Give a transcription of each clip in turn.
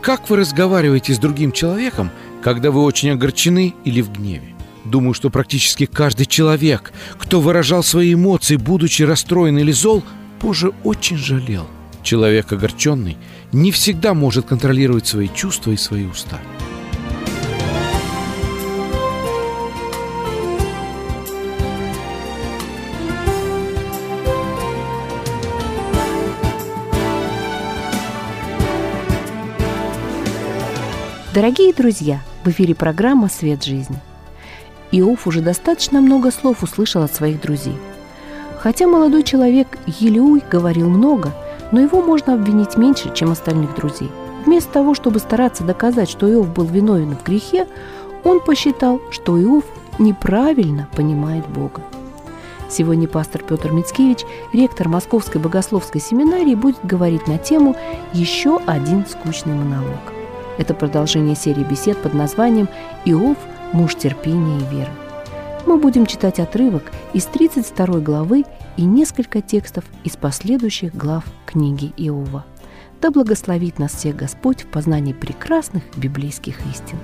Как вы разговариваете с другим человеком, когда вы очень огорчены или в гневе? Думаю, что практически каждый человек, кто выражал свои эмоции, будучи расстроен или зол, позже очень жалел. Человек огорченный не всегда может контролировать свои чувства и свои уста. Дорогие друзья, в эфире программа «Свет жизни». Иов уже достаточно много слов услышал от своих друзей. Хотя молодой человек Елеуй говорил много, но его можно обвинить меньше, чем остальных друзей. Вместо того, чтобы стараться доказать, что Иов был виновен в грехе, он посчитал, что Иов неправильно понимает Бога. Сегодня пастор Петр Мицкевич, ректор Московской богословской семинарии, будет говорить на тему «Еще один скучный монолог». Это продолжение серии бесед под названием «Иов – муж терпения и веры». Мы будем читать отрывок из 32 главы и несколько текстов из последующих глав книги Иова. Да благословит нас всех Господь в познании прекрасных библейских истин.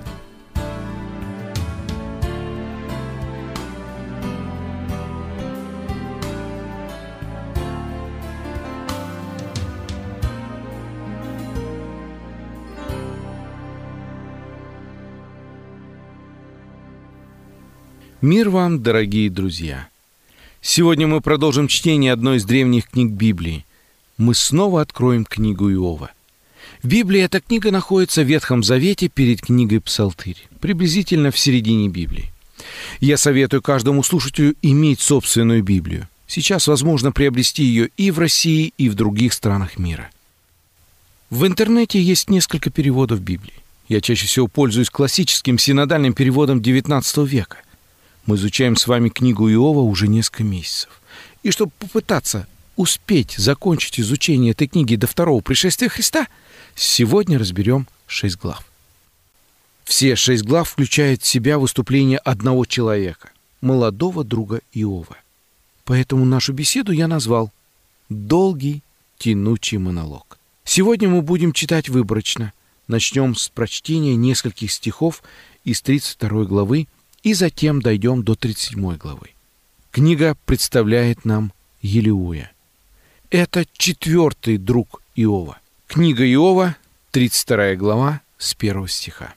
Мир вам, дорогие друзья! Сегодня мы продолжим чтение одной из древних книг Библии. Мы снова откроем книгу Иова. В Библии эта книга находится в Ветхом Завете перед книгой Псалтырь, приблизительно в середине Библии. Я советую каждому слушателю иметь собственную Библию. Сейчас возможно приобрести ее и в России, и в других странах мира. В интернете есть несколько переводов Библии. Я чаще всего пользуюсь классическим синодальным переводом XIX века. Мы изучаем с вами книгу Иова уже несколько месяцев. И чтобы попытаться успеть закончить изучение этой книги до второго пришествия Христа, сегодня разберем 6 глав. Все 6 глав включают в себя выступление одного человека, молодого друга Иова. Поэтому нашу беседу я назвал «Долгий, тянучий монолог». Сегодня мы будем читать выборочно. Начнем с прочтения нескольких стихов из 32 главы, и затем дойдем до 37 главы. Книга представляет нам Елеуя. Это 4-й друг Иова. Книга Иова, 32 глава, с 1 стиха.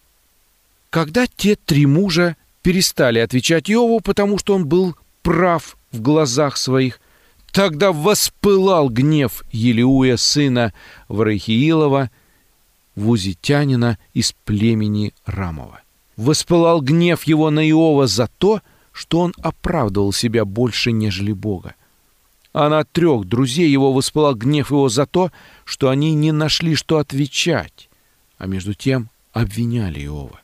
Когда те 3 мужа перестали отвечать Иову, потому что он был прав в глазах своих, тогда воспылал гнев Елеуя, сына Варахиилова, вузитянина из племени Рамова. Воспылал гнев его на Иова за то, что он оправдывал себя больше, нежели Бога. А на 3 друзей его воспылал гнев его за то, что они не нашли, что отвечать, а между тем обвиняли Иова.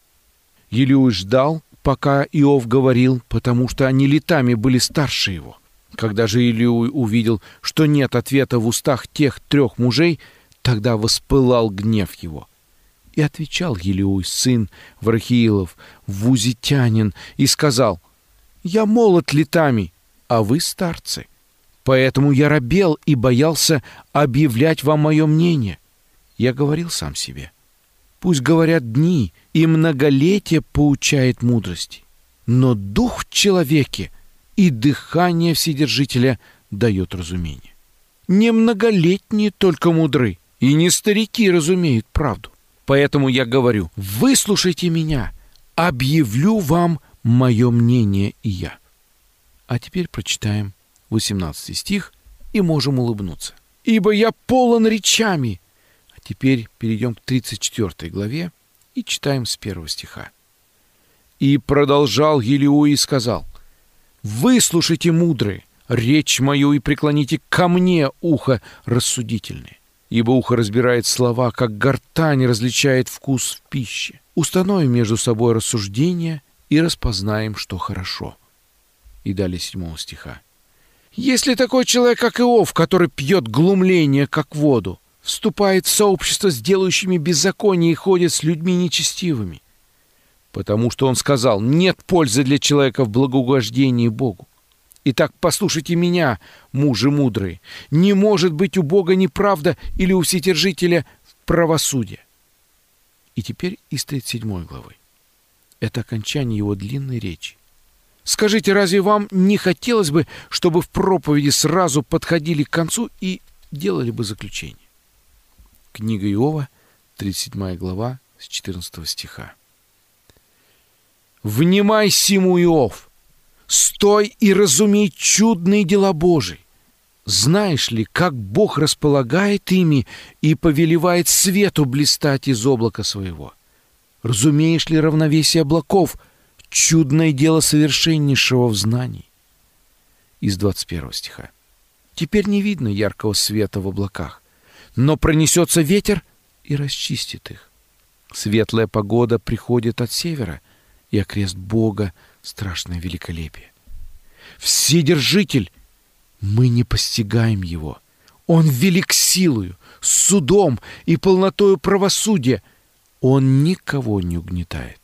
Елеуй ждал, пока Иов говорил, потому что они летами были старше его. Когда же Елеуй увидел, что нет ответа в устах тех 3 мужей, тогда воспылал гнев его. И отвечал Елеуй, сын Варахиилов, вузитянин, и сказал: «Я молод летами, а вы старцы. Поэтому я робел и боялся объявлять вам мое мнение. Я говорил сам себе: пусть говорят дни, и многолетие поучает мудрости. Но дух в человеке и дыхание Вседержителя дает разумение. Не многолетние только мудры, и не старики разумеют правду. Поэтому я говорю: выслушайте меня, объявлю вам мое мнение и я». А теперь прочитаем 18 стих и можем улыбнуться. «Ибо я полон речами». А теперь перейдем к 34 главе и читаем с 1 стиха. «И продолжал Елеуй и сказал: выслушайте, мудрые, речь мою и преклоните ко мне ухо рассудительное. Ибо ухо разбирает слова, как гортань различает вкус в пище. Установим между собой рассуждения и распознаем, что хорошо». И далее 7 стиха. «Если такой человек, как Иов, который пьет глумление, как воду, вступает в сообщество с делающими беззаконие и ходит с людьми нечестивыми, потому что он сказал: нет пользы для человека в благоугождении Богу. Итак, послушайте меня, мужи мудрые. Не может быть у Бога неправда или у Вседержителя правосудие. и теперь из 37 главы. Это окончание его длинной речи. Скажите, разве вам не хотелось бы, чтобы в проповеди сразу подходили к концу и делали бы заключение? Книга Иова, 37 глава, с 14 стиха. «Внимай сему, Иов, стой и разумей чудные дела Божии. Знаешь ли, как Бог располагает ими и повелевает свету блистать из облака своего? Разумеешь ли равновесие облаков, чудное дело совершеннейшего в знании?» Из 21 стиха. «Теперь не видно яркого света в облаках, но пронесется ветер и расчистит их. Светлая погода приходит от севера, и окрест Бога — страшное великолепие. Вседержитель, мы не постигаем его. Он велик силою, судом и полнотою правосудия. Он никого не угнетает.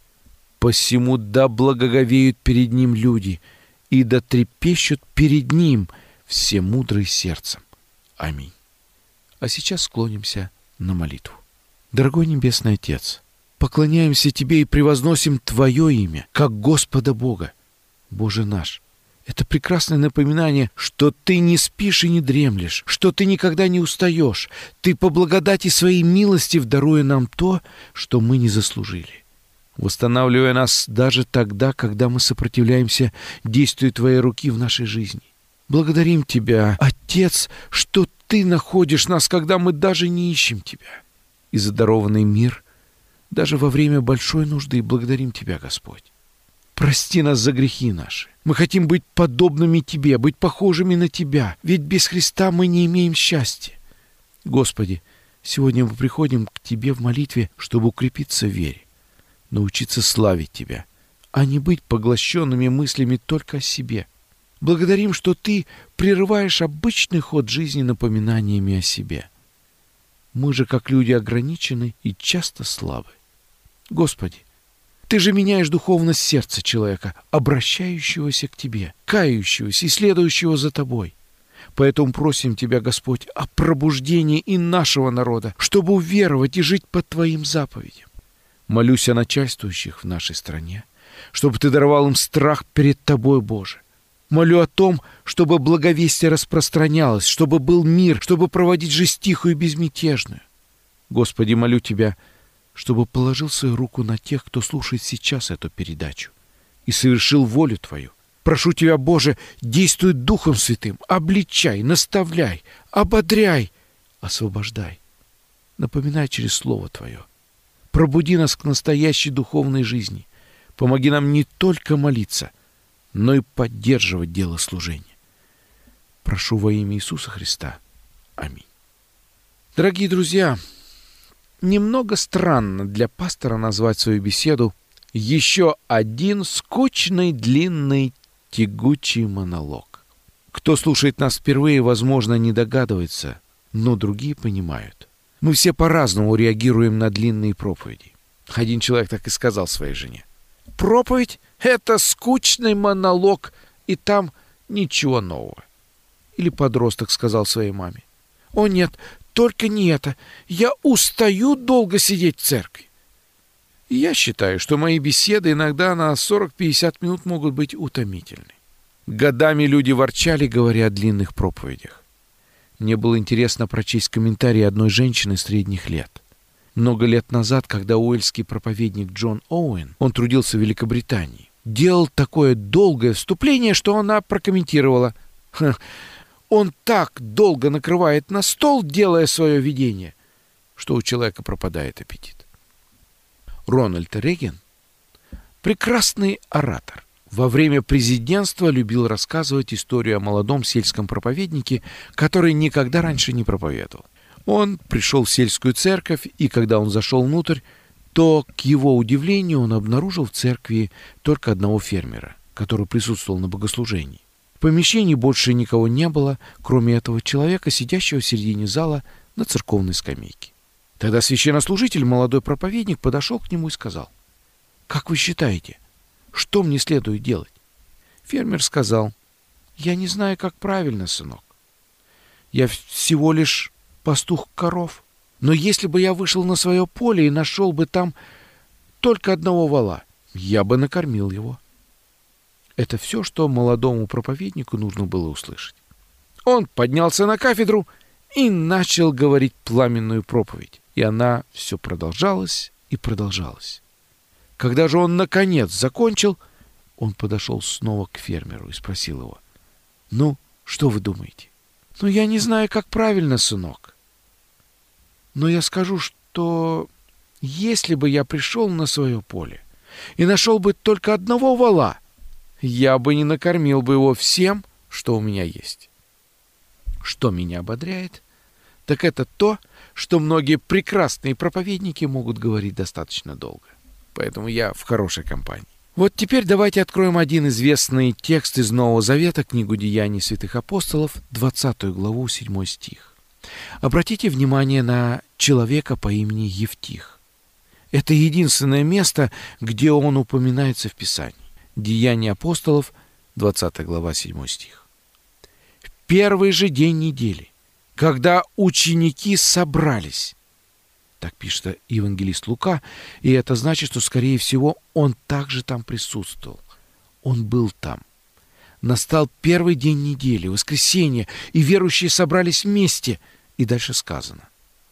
Посему да благоговеют перед ним люди, и да трепещут перед ним все мудрые сердцем. Аминь». А сейчас склонимся на молитву. Дорогой Небесный Отец, поклоняемся Тебе и превозносим Твое имя, как Господа Бога. Боже наш, это прекрасное напоминание, что Ты не спишь и не дремлешь, что Ты никогда не устаешь. Ты по благодати Своей милости даруя нам то, что мы не заслужили, восстанавливая нас даже тогда, когда мы сопротивляемся действию Твоей руки в нашей жизни. Благодарим Тебя, Отец, что Ты находишь нас, когда мы даже не ищем Тебя. И за дарованный мир даже во время большой нужды благодарим Тебя, Господь. Прости нас за грехи наши. Мы хотим быть подобными Тебе, быть похожими на Тебя, ведь без Христа мы не имеем счастья. Господи, сегодня мы приходим к Тебе в молитве, чтобы укрепиться в вере, научиться славить Тебя, а не быть поглощенными мыслями только о себе. Благодарим, что Ты прерываешь обычный ход жизни напоминаниями о себе. Мы же, как люди, ограничены и часто слабы. Господи, Ты же меняешь духовность сердца человека, обращающегося к Тебе, кающегося и следующего за Тобой. Поэтому просим Тебя, Господь, о пробуждении и нашего народа, чтобы уверовать и жить по Твоим заповедям. Молюсь о начальствующих в нашей стране, чтобы Ты даровал им страх перед Тобой, Боже. Молю о том, чтобы благовестие распространялось, чтобы был мир, чтобы проводить жизнь тихую и безмятежную. Господи, молю Тебя, чтобы положил свою руку на тех, кто слушает сейчас эту передачу, и совершил волю Твою. Прошу Тебя, Боже, действуй Духом Святым, обличай, наставляй, ободряй, освобождай. Напоминай через Слово Твое. Пробуди нас к настоящей духовной жизни. Помоги нам не только молиться, но и поддерживать дело служения. Прошу во имя Иисуса Христа. Аминь. Дорогие друзья, немного странно для пастора назвать свою беседу «Еще один скучный, длинный, тягучий монолог». Кто слушает нас впервые, возможно, не догадывается, но другие понимают. Мы все по-разному реагируем на длинные проповеди. Один человек так и сказал своей жене: «Проповедь — это скучный монолог, и там ничего нового». Или подросток сказал своей маме: «О нет, только не это. Я устаю долго сидеть в церкви». И я считаю, что мои беседы иногда на 40-50 минут могут быть утомительны. Годами люди ворчали, говоря о длинных проповедях. Мне было интересно прочесть комментарии одной женщины средних лет. Много лет назад, когда уэльский проповедник Джон Оуэн, он трудился в Великобритании, делал такое долгое вступление, что она прокомментировала: «Он так долго накрывает на стол, делая свое видение, что у человека пропадает аппетит». Рональд Рейган, прекрасный оратор, во время президентства любил рассказывать историю о молодом сельском проповеднике, который никогда раньше не проповедовал. Он пришел в сельскую церковь, и когда он зашел внутрь, то, к его удивлению, он обнаружил в церкви только одного фермера, который присутствовал на богослужении. В помещении больше никого не было, кроме этого человека, сидящего в середине зала на церковной скамейке. Тогда священнослужитель, молодой проповедник, подошел к нему и сказал: «Как вы считаете, что мне следует делать?» Фермер сказал: «Я не знаю, как правильно, сынок. Я всего лишь пастух коров. Но если бы я вышел на свое поле и нашел бы там только одного вола, я бы накормил его». Это все, что молодому проповеднику нужно было услышать. Он поднялся на кафедру и начал говорить пламенную проповедь. И она все продолжалась и продолжалась. Когда же он наконец закончил, он подошел снова к фермеру и спросил его: «Ну, что вы думаете?» «Ну, я не знаю, как правильно, сынок. Но я скажу, что если бы я пришел на свое поле и нашел бы только одного вола, я бы не накормил бы его всем, что у меня есть. Что меня ободряет, так это то, что многие прекрасные проповедники могут говорить достаточно долго. Поэтому я в хорошей компании». Вот теперь давайте откроем один известный текст из Нового Завета, книгу «Деяний святых апостолов», 20 главу, 7 стих. Обратите внимание на человека по имени Евтих. Это единственное место, где он упоминается в Писании. Деяния апостолов, 20 глава, 7 стих. «В первый же день недели, когда ученики собрались», так пишет евангелист Лука, и это значит, что, скорее всего, он также там присутствовал. Он был там. Настал первый день недели, воскресенье, и верующие собрались вместе. И дальше сказано: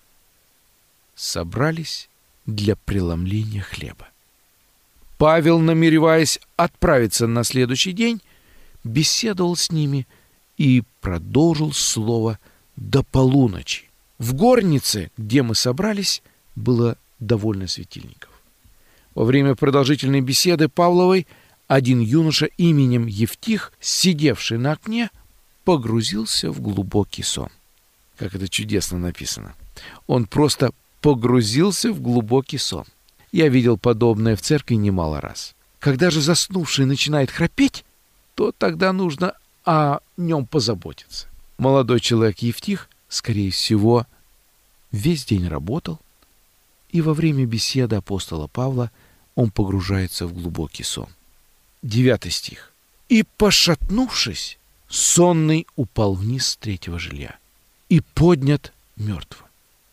собрались для преломления хлеба. Павел, намереваясь отправиться на следующий день, беседовал с ними и продолжил слово до полуночи. В горнице, где мы собрались, было довольно светильников. Во время продолжительной беседы Павловой один юноша именем Евтих, сидевший на окне, погрузился в глубокий сон. Как это чудесно написано. Он просто погрузился в глубокий сон. Я видел подобное в церкви немало раз. Когда же заснувший начинает храпеть, то тогда нужно о нем позаботиться. Молодой человек Евтих, скорее всего, весь день работал, и во время беседы апостола Павла он погружается в глубокий сон. 9 стих. «И, пошатнувшись, сонный упал вниз с 3-го жилья, и поднят мертвым».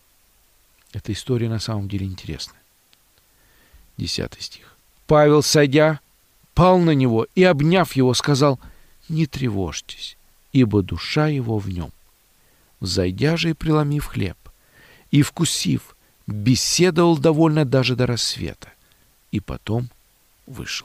Эта история на самом деле интересная. 10 стих. «Павел, сойдя, пал на него и, обняв его, сказал: не тревожьтесь, ибо душа его в нем. Взойдя же и преломив хлеб, и, вкусив, беседовал довольно даже до рассвета, и потом вышел».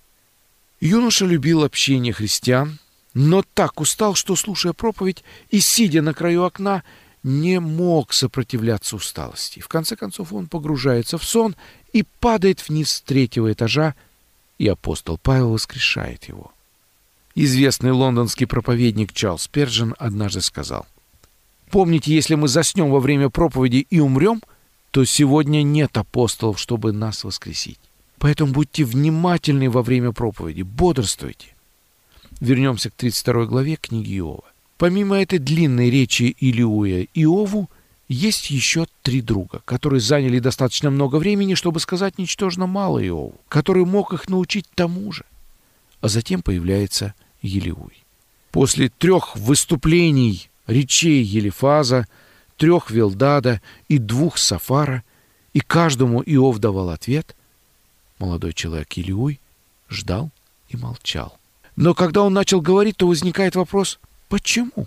Юноша любил общение христиан, но так устал, что, слушая проповедь и сидя на краю окна, не мог сопротивляться усталости. В конце концов он погружается в сон и падает вниз с 3-го этажа, и апостол Павел воскрешает его. Известный лондонский проповедник Чарльз Спержен однажды сказал: «Помните, если мы заснем во время проповеди и умрем, то сегодня нет апостолов, чтобы нас воскресить. Поэтому будьте внимательны во время проповеди, бодрствуйте». Вернемся к 32 главе книги Иова. Помимо этой длинной речи Илиуя Иову, есть еще 3 друга, которые заняли достаточно много времени, чтобы сказать ничтожно мало Иову, который мог их научить тому же. А затем появляется Елиуй. После 3 выступлений речей Елифаза, 3 Велдада и 2 Сафара, и каждому Иов давал ответ, молодой человек Елиуй ждал и молчал. Но когда он начал говорить, то возникает вопрос: почему?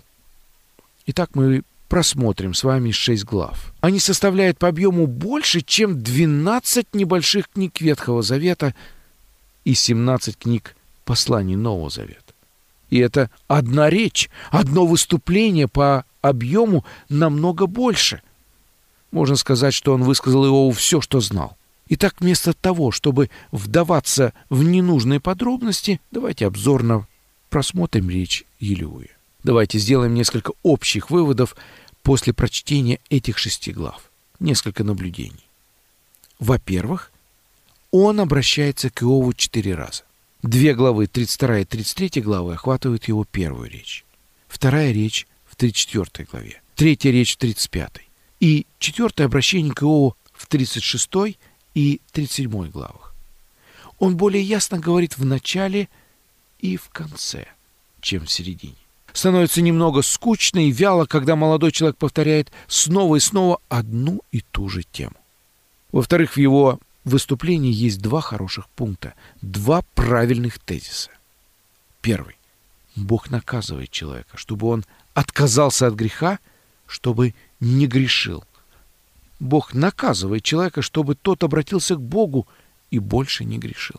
Итак, мы просмотрим с вами 6 глав. Они составляют по объему больше, чем 12 небольших книг Ветхого Завета и 17 книг посланий Нового Завета. И это одна речь, одно выступление по объему намного больше. Можно сказать, что он высказал Иову все, что знал. Итак, вместо того, чтобы вдаваться в ненужные подробности, давайте обзорно просмотрим речь Елиуя. Давайте сделаем несколько общих выводов после прочтения этих 6 глав. Несколько наблюдений. Во-первых, он обращается к Иову 4 раза. 2 главы, 32 и 33 главы, охватывают его первую речь. 2 речь в 34 главе. 3 речь в 35. И 4 обращение к Иову в 36 и 37 главах. Он более ясно говорит в начале и в конце, чем в середине. становится немного скучно и вяло, когда молодой человек повторяет снова и снова одну и ту же тему. Во-вторых, в его выступлении есть два хороших пункта, два правильных тезиса. Первый. Бог наказывает человека, чтобы он отказался от греха, чтобы не грешил. Бог наказывает человека, чтобы тот обратился к Богу и больше не грешил.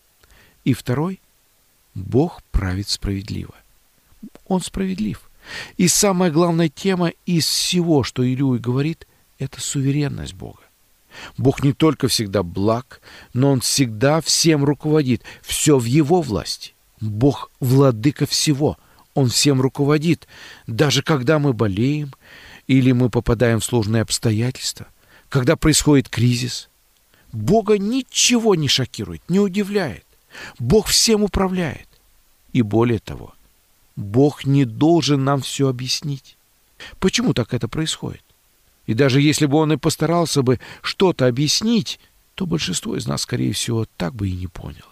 И второй. Бог правит справедливо. Он справедлив. И самая главная тема из всего, что Илиуй говорит, это суверенность Бога. Бог не только всегда благ, но Он всегда всем руководит. Все в Его власти. Бог владыка всего. Он всем руководит. Даже когда мы болеем или мы попадаем в сложные обстоятельства, когда происходит кризис, Бога ничего не шокирует, не удивляет. Бог всем управляет. И более того, Бог не должен нам все объяснить. Почему так это происходит? И даже если бы Он и постарался бы что-то объяснить, то большинство из нас, скорее всего, так бы и не поняло.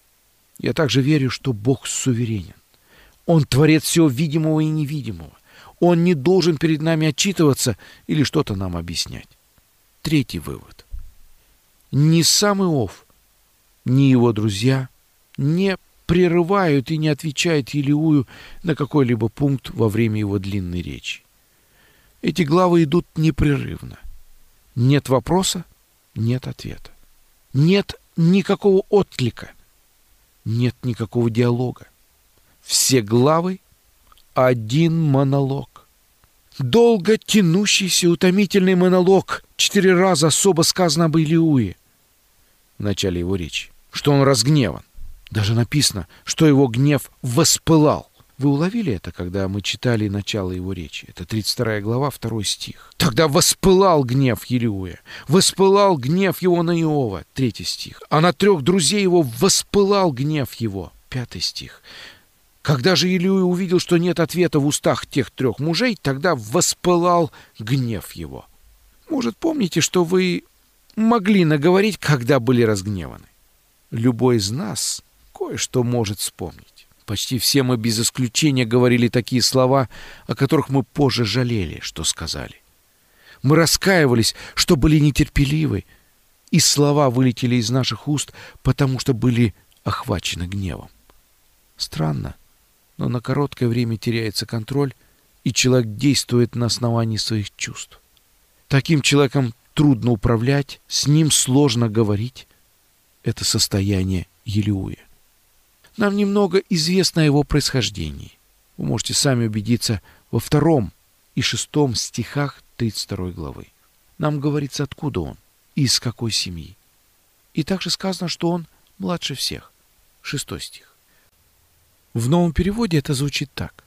Я также верю, что Бог суверенен. Он творец всего видимого и невидимого. Он не должен перед нами отчитываться или что-то нам объяснять. Третий вывод. Ни сам Иов, ни его друзья не прерывают и не отвечают Илиую на какой-либо пункт во время его длинной речи. Эти главы идут непрерывно. Нет вопроса, нет ответа. Нет никакого отклика. Нет никакого диалога. Все главы — один монолог. Долго тянущийся утомительный монолог. 4 раза особо сказано об Илиуе в начале его речи, что он разгневан. Даже написано, что его гнев воспылал. Вы уловили это, когда мы читали начало его речи? Это 32 глава, 2 стих. Тогда воспылал гнев Илиуя, воспылал гнев его на Иова, 3 стих. А на 3 друзей его воспылал гнев его, 5 стих. Когда же Илиуй увидел, что нет ответа в устах тех 3 мужей, тогда воспылал гнев его. Может, помните, что вы могли наговорить, когда были разгневаны? Любой из нас кое-что может вспомнить. Почти все мы без исключения говорили такие слова, о которых мы позже жалели, что сказали. Мы раскаивались, что были нетерпеливы, и слова вылетели из наших уст, потому что были охвачены гневом. Странно, но на короткое время теряется контроль, и человек действует на основании своих чувств. Таким человеком трудно управлять, с ним сложно говорить. Это состояние Илиуя. Нам немного известно о его происхождении. Вы можете сами убедиться во 2 и 6 стихах 32 главы. Нам говорится, откуда он и из какой семьи. И также сказано, что он младше всех. 6 стих. В новом переводе это звучит так.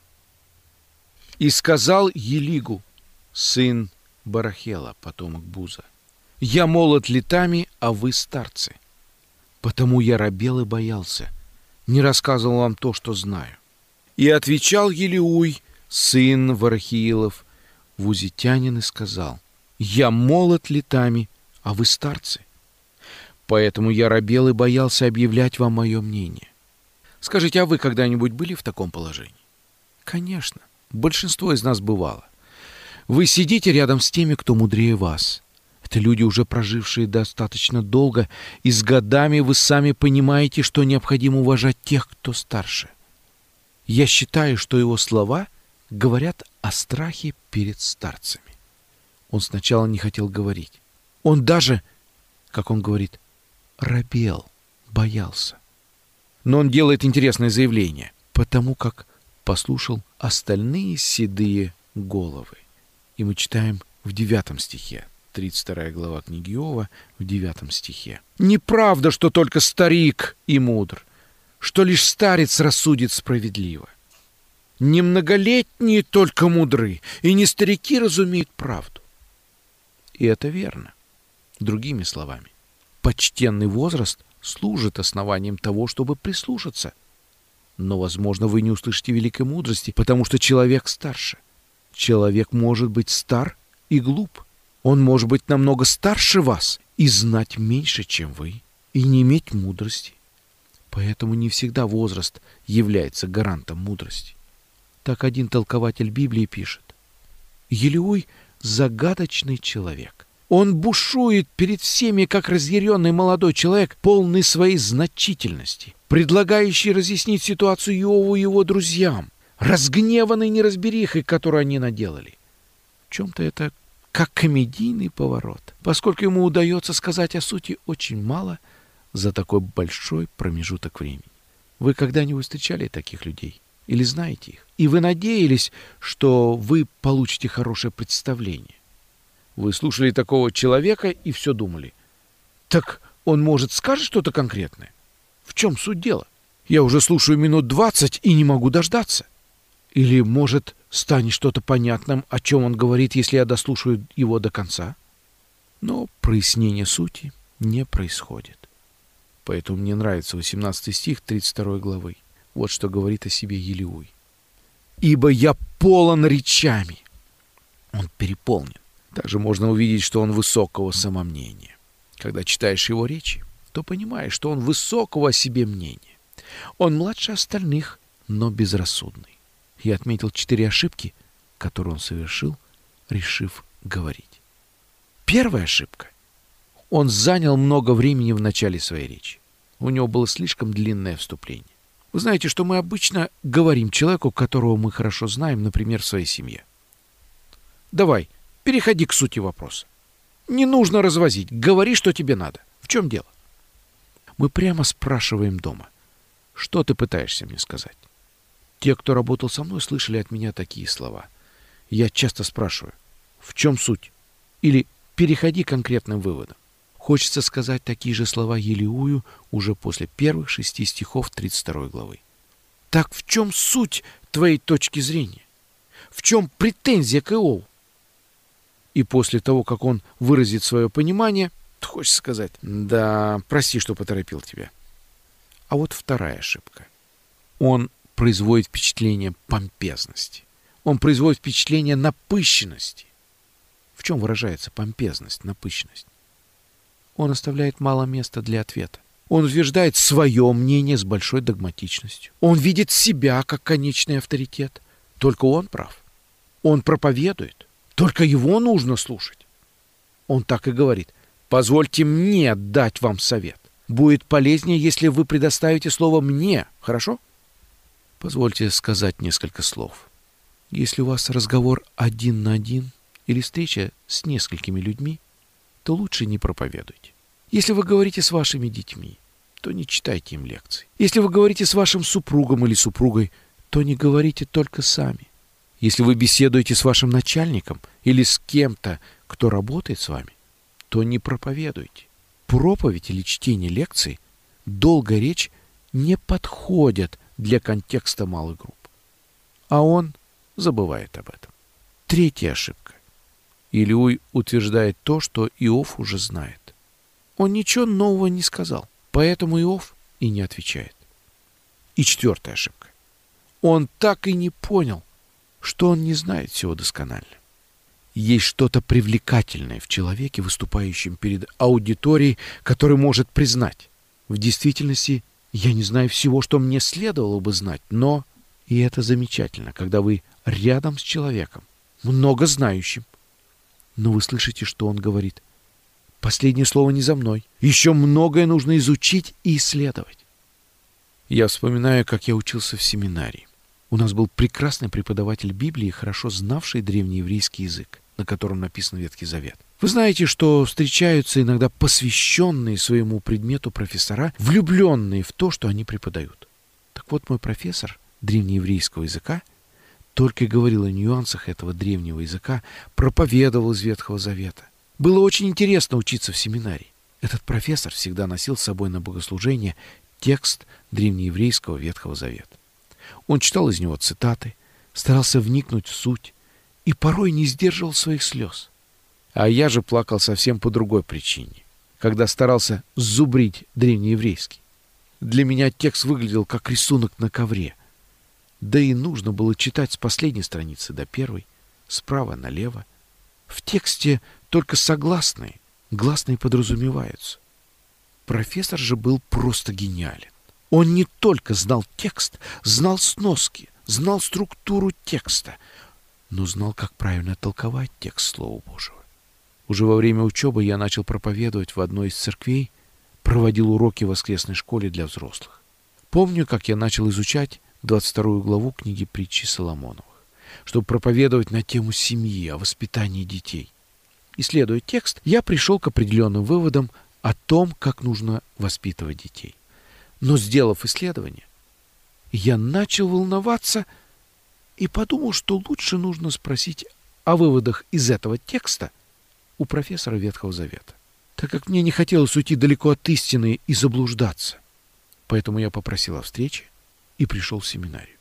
«И сказал Елигу, сын Барахела, потомок Буза, я молод летами, а вы старцы. Потому я робел и боялся, не рассказывал вам то, что знаю. И отвечал Илиуй, сын Варахиилов, вузитянин, и сказал, я молод летами, а вы старцы. Поэтому я робел и боялся объявлять вам мое мнение». Скажите, а вы когда-нибудь были в таком положении? Конечно, большинство из нас бывало. Вы сидите рядом с теми, кто мудрее вас. Это люди, уже прожившие достаточно долго, и с годами вы сами понимаете, что необходимо уважать тех, кто старше. Я считаю, что его слова говорят о страхе перед старцами. Он сначала не хотел говорить. Он даже, как он говорит, робел, боялся. Но он делает интересное заявление, потому как послушал остальные седые головы. И мы читаем в 9 стихе, 32 глава книги Иова, в 9 стихе. «Неправда, что только старик и мудр, что лишь старец рассудит справедливо. Не многолетние только мудры, и не старики разумеют правду». И это верно. Другими словами, почтенный возраст служит основанием того, чтобы прислушаться. Но, возможно, вы не услышите великой мудрости, потому что человек старше. Человек может быть стар и глуп. Он может быть намного старше вас и знать меньше, чем вы, и не иметь мудрости. Поэтому не всегда возраст является гарантом мудрости. Так один толкователь Библии пишет: Елеуй — загадочный человек. Он бушует перед всеми, как разъяренный молодой человек, полный своей значительности, предлагающий разъяснить ситуацию Иову и его друзьям, разгневанный неразберихой, которую они наделали. В чем-то это как комедийный поворот, поскольку ему удается сказать о сути очень мало за такой большой промежуток времени. Вы когда-нибудь встречали таких людей? Или знаете их? И вы надеялись, что вы получите хорошее представление. Вы слушали такого человека и все думали: так он, может, скажет что-то конкретное? В чем суть дела? Я уже слушаю минут 20 и не могу дождаться. Или, может, станет что-то понятным, о чем он говорит, если я дослушаю его до конца? Но прояснение сути не происходит. Поэтому мне нравится 18 стих 32 главы. Вот что говорит о себе Елеуй. «Ибо я полон речами». Он переполнен. Также можно увидеть, что он высокого самомнения. Когда читаешь его речи, то понимаешь, что он высокого о себе мнения. Он младше остальных, но безрассудный. Я отметил 4 ошибки, которые он совершил, решив говорить. Первая ошибка. Он занял много времени в начале своей речи. У него было слишком длинное вступление. Вы знаете, что мы обычно говорим человеку, которого мы хорошо знаем, например, в своей семье: давай, переходи к сути вопроса. Не нужно развозить, говори, что тебе надо. В чем дело? Мы прямо спрашиваем дома: что ты пытаешься мне сказать? Те, кто работал со мной, слышали от меня такие слова. Я часто спрашиваю: в чем суть? Или переходи к конкретным выводам. Хочется сказать такие же слова Елеую уже после первых 6 стихов 32 главы. Так в чем суть твоей точки зрения? В чем претензия к Иову? И после того, как он выразит свое понимание, хочется сказать: да, прости, что поторопил тебя. А вот вторая ошибка. Он производит впечатление помпезности. Он производит впечатление напыщенности. В чем выражается помпезность, напыщенность? Он оставляет мало места для ответа. Он утверждает свое мнение с большой догматичностью. Он видит себя как конечный авторитет. Только он прав. Он проповедует. Только его нужно слушать. Он так и говорит: позвольте мне дать вам совет. Будет полезнее, если вы предоставите слово мне. Хорошо? Позвольте сказать несколько слов. Если у вас разговор 1 на 1 или встреча с несколькими людьми, то лучше не проповедуйте. Если вы говорите с вашими детьми, то не читайте им лекций. Если вы говорите с вашим супругом или супругой, то не говорите только сами. Если вы беседуете с вашим начальником или с кем-то, кто работает с вами, то не проповедуйте. Проповедь или чтение лекций, долгая речь не подходят для контекста малых групп. А он забывает об этом. Третья ошибка. Елеуй утверждает то, что Иов уже знает. Он ничего нового не сказал, поэтому Иов и не отвечает. И четвертая ошибка. Он так и не понял, что он не знает всего досконально. Есть что-то привлекательное в человеке, выступающем перед аудиторией, который может признать: в действительности я не знаю всего, что мне следовало бы знать, но... И это замечательно, когда вы рядом с человеком, много знающим. Но вы слышите, что он говорит: последнее слово не за мной. Еще многое нужно изучить и исследовать. Я вспоминаю, как я учился в семинарии. У нас был прекрасный преподаватель Библии, хорошо знавший древнееврейский язык, на котором написан Ветхий Завет. Вы знаете, что встречаются иногда посвященные своему предмету профессора, влюбленные в то, что они преподают. Так вот, мой профессор древнееврейского языка только и говорил о нюансах этого древнего языка, проповедовал из Ветхого Завета. Было очень интересно учиться в семинарии. Этот профессор всегда носил с собой на богослужение текст древнееврейского Ветхого Завета. Он читал из него цитаты, старался вникнуть в суть и порой не сдерживал своих слез. А я же плакал совсем по другой причине, когда старался зубрить древнееврейский. Для меня текст выглядел как рисунок на ковре. Да и нужно было читать с последней страницы до первой, справа налево. В тексте только согласные, гласные подразумеваются. Профессор же был просто гениален. Он не только знал текст, знал сноски, знал структуру текста, но знал, как правильно толковать текст Слова Божьего. Уже во время учебы я начал проповедовать в одной из церквей, проводил уроки в воскресной школе для взрослых. Помню, как я начал изучать 22 главу книги притчи Соломоновых, чтобы проповедовать на тему семьи, о воспитании детей. Исследуя текст, я пришел к определенным выводам о том, как нужно воспитывать детей. Но, сделав исследование, я начал волноваться и подумал, что лучше нужно спросить о выводах из этого текста у профессора Ветхого Завета, так как мне не хотелось уйти далеко от истины и заблуждаться. Поэтому я попросил о встрече и пришел в семинарию.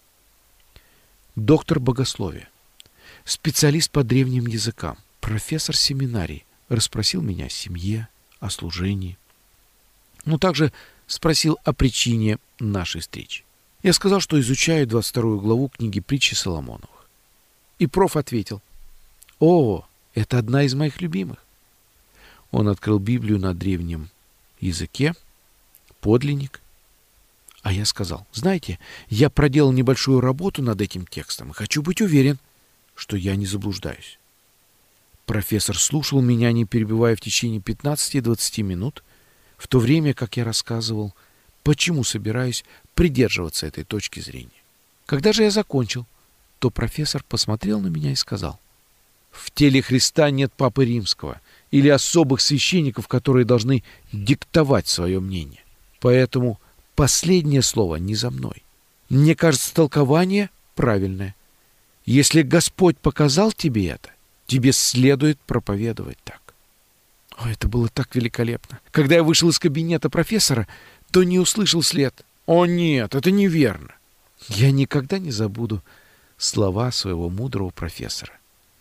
Доктор богословия, специалист по древним языкам, профессор семинарии расспросил меня о семье, о служении, но также спросил о причине нашей встречи. Я сказал, что изучаю 22 главу книги притчи Соломоновых. И проф ответил: «О, это одна из моих любимых». Он открыл Библию на древнем языке, подлинник. А я сказал: «Знаете, я проделал небольшую работу над этим текстом и хочу быть уверен, что я не заблуждаюсь». Профессор слушал меня, не перебивая, в течение 15-20 минут, в то время как я рассказывал, почему собираюсь придерживаться этой точки зрения. Когда же я закончил, то профессор посмотрел на меня и сказал: «В теле Христа нет Папы Римского или особых священников, которые должны диктовать свое мнение. Поэтому последнее слово не за мной. Мне кажется, толкование правильное. Если Господь показал тебе это, тебе следует проповедовать так». О, это было так великолепно. Когда я вышел из кабинета профессора, то не услышал след: «О нет, это неверно». Я никогда не забуду слова своего мудрого профессора.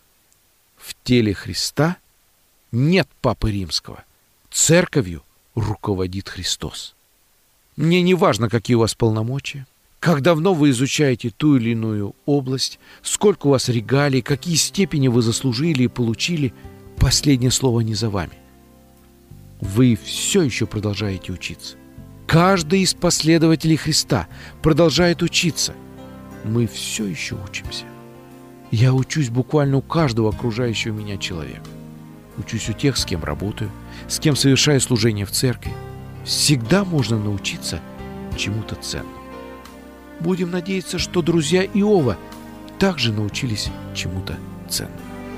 В теле Христа нет Папы Римского. Церковью руководит Христос. Мне не важно, какие у вас полномочия, как давно вы изучаете ту или иную область, сколько у вас регалий, какие степени вы заслужили и получили. Последнее слово не за вами. Вы все еще продолжаете учиться. Каждый из последователей Христа продолжает учиться. Мы все еще учимся. Я учусь буквально у каждого окружающего меня человека. Учусь у тех, с кем работаю, с кем совершаю служение в церкви. Всегда можно научиться чему-то ценному. Будем надеяться, что друзья Иова также научились чему-то ценному.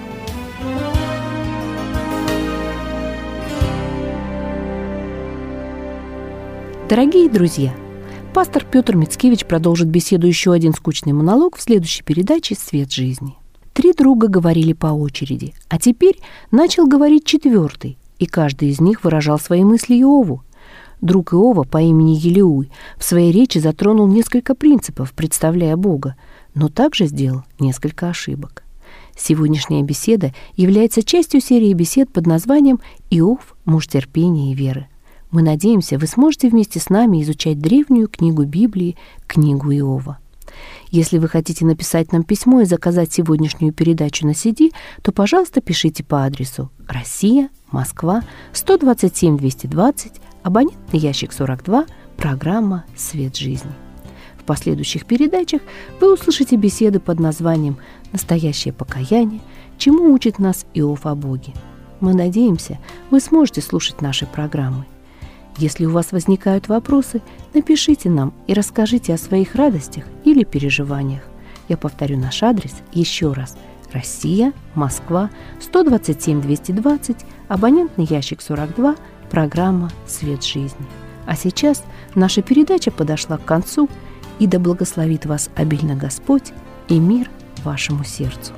Дорогие друзья, пастор Петр Мицкевич продолжит беседу «Еще один скучный монолог» в следующей передаче «Свет жизни». 3 друга говорили по очереди, а теперь начал говорить 4-й, и каждый из них выражал свои мысли Иову. Друг Иова по имени Елеуй в своей речи затронул несколько принципов, представляя Бога, но также сделал несколько ошибок. Сегодняшняя беседа является частью серии бесед под названием «Иов. Муж терпения и веры». Мы надеемся, вы сможете вместе с нами изучать древнюю книгу Библии, книгу Иова. Если вы хотите написать нам письмо и заказать сегодняшнюю передачу на CD, то, пожалуйста, пишите по адресу Россия, Москва, 127-220, абонентный ящик 42, программа «Свет жизни». В последующих передачах вы услышите беседы под названием «Настоящее покаяние. Чему учит нас Иов о Боге». Мы надеемся, вы сможете слушать наши программы. Если у вас возникают вопросы, напишите нам и расскажите о своих радостях или переживаниях. Я повторю наш адрес еще раз. Россия, Москва, 127-220, абонентный ящик 42, программа «Свет жизни». А сейчас наша передача подошла к концу, и да благословит вас обильно Господь и мир вашему сердцу.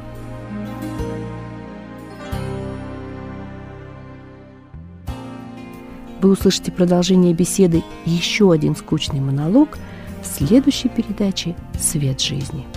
Вы услышите продолжение беседы «Еще один скучный монолог» в следующей передаче «Свет жизни».